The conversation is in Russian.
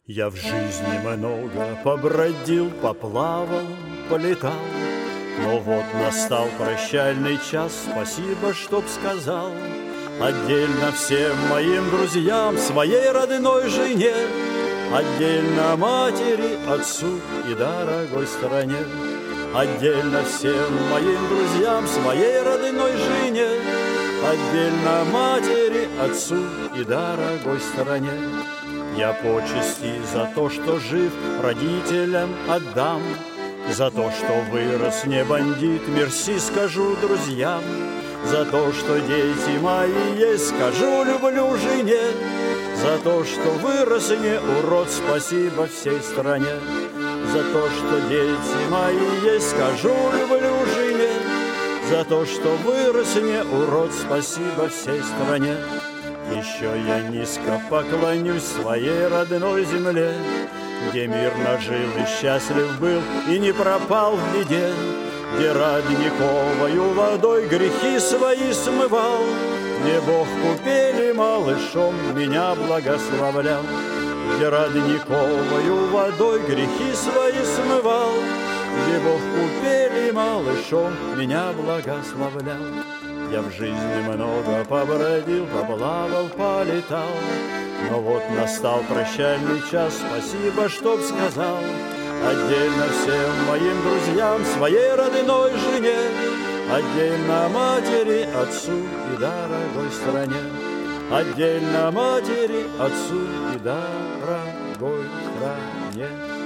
Я в жизни много побродил, поплавал, полетал, но вот настал прощальный час, спасибо, чтоб сказал. Отдельно всем моим друзьям, своей родной жене, отдельно матери, отцу и дорогой стороне. Отдельно всем моим друзьям, своей родной жене, отдельно матери, отцу и дорогой стороне. Я почести за то, что жив, родителям отдам, за то, что вырос не бандит, мерси скажу друзьям, за то, что дети мои есть, скажу люблю жене, за то, что вырос не урод, спасибо всей стране, за то, что дети мои есть, скажу люблю жене, за то, что вырос не урод, спасибо всей стране. Еще я низко поклонюсь своей родной земле, где мирно жил и счастлив был, и не пропал в беде, где родниковою водой грехи свои смывал, где Бог купели малышом меня благословлял, где родниковою водой грехи свои смывал, где Бог купели малышом меня благословлял. Я в жизни много побродил, поплавал, полетал, но вот настал прощальный час, спасибо, чтоб сказал. Отдельно всем моим друзьям, своей родной жене, отдельно матери, отцу и дорогой стране, отдельно матери, отцу и дорогой стране.